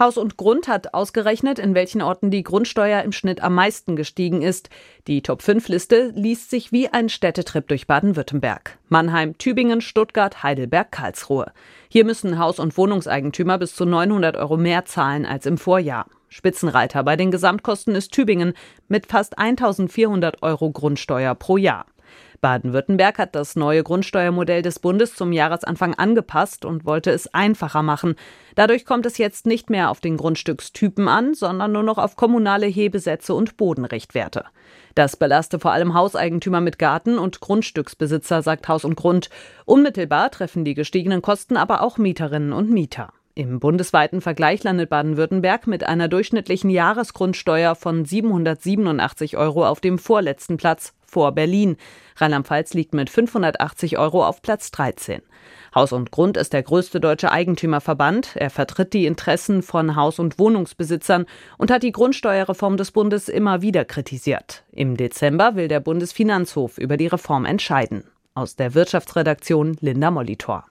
Haus und Grund hat ausgerechnet, in welchen Orten die Grundsteuer im Schnitt am meisten gestiegen ist. Die Top-5-Liste liest sich wie ein Städtetrip durch Baden-Württemberg. Mannheim, Tübingen, Stuttgart, Heidelberg, Karlsruhe. Hier müssen Haus- und Wohnungseigentümer bis zu 900 € mehr zahlen als im Vorjahr. Spitzenreiter bei den Gesamtkosten ist Tübingen mit fast 1.400 € Grundsteuer pro Jahr. Baden-Württemberg hat das neue Grundsteuermodell des Bundes zum Jahresanfang angepasst und wollte es einfacher machen. Dadurch kommt es jetzt nicht mehr auf den Grundstückstypen an, sondern nur noch auf kommunale Hebesätze und Bodenrichtwerte. Das belaste vor allem Hauseigentümer mit Garten und Grundstücksbesitzer, sagt Haus und Grund. Unmittelbar treffen die gestiegenen Kosten aber auch Mieterinnen und Mieter. Im bundesweiten Vergleich landet Baden-Württemberg mit einer durchschnittlichen Jahresgrundsteuer von 787 € auf dem vorletzten Platz, vor Berlin. Rheinland-Pfalz liegt mit 580 € auf Platz 13. Haus und Grund ist der größte deutsche Eigentümerverband. Er vertritt die Interessen von Haus- und Wohnungsbesitzern und hat die Grundsteuerreform des Bundes immer wieder kritisiert. Im Dezember will der Bundesfinanzhof über die Reform entscheiden. Aus der Wirtschaftsredaktion Linda Molitor.